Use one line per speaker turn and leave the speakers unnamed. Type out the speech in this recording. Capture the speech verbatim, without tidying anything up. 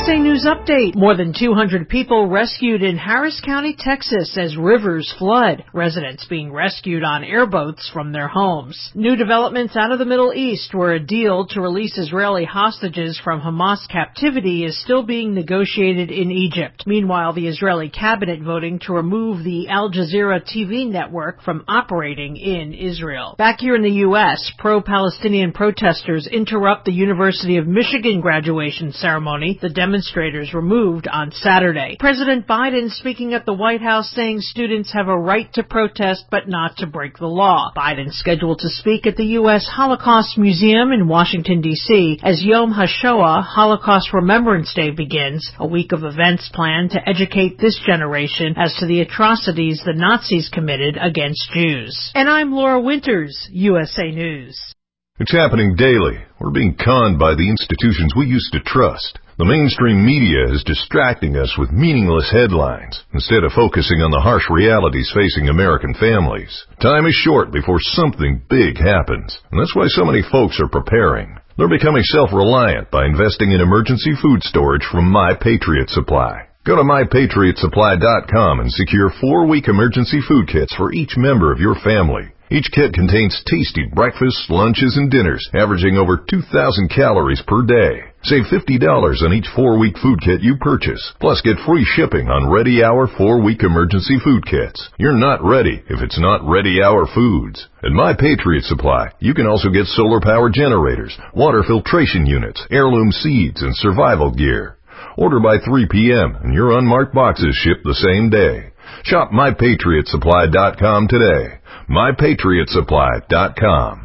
S A News Update. More than two hundred people rescued in Harris County, Texas as rivers flood. Residents being rescued on airboats from their homes. New developments out of the Middle East, where a deal to release Israeli hostages from Hamas captivity is still being negotiated in Egypt. Meanwhile, the Israeli cabinet voting to remove the Al Jazeera T V network from operating in Israel. Back here in the U S, pro-Palestinian protesters interrupt the University of Michigan graduation ceremony. The demonstrators were moved on Saturday. President Biden speaking at the White House saying students have a right to protest but not to break the law. Biden scheduled to speak at the U S Holocaust Museum in Washington, D C as Yom HaShoah, Holocaust Remembrance Day, begins, a week of events planned to educate this generation as to the atrocities the Nazis committed against Jews. And I'm Laura Winters, U S A News.
It's happening daily. We're being conned by the institutions we used to trust. The mainstream media is distracting us with meaningless headlines instead of focusing on the harsh realities facing American families. Time is short before something big happens, and that's why so many folks are preparing. They're becoming self-reliant by investing in emergency food storage from My Patriot Supply. Go to my patriot supply dot com and secure four-week emergency food kits for each member of your family. Each kit contains tasty breakfasts, lunches, and dinners, averaging over two thousand calories per day. Save fifty dollars on each four-week food kit you purchase, plus get free shipping on Ready Hour four-week emergency food kits. You're not ready if it's not Ready Hour Foods. At My Patriot Supply, you can also get solar power generators, water filtration units, heirloom seeds, and survival gear. Order by three p.m. and your unmarked boxes ship the same day. Shop my patriot supply dot com today. my patriot supply dot com.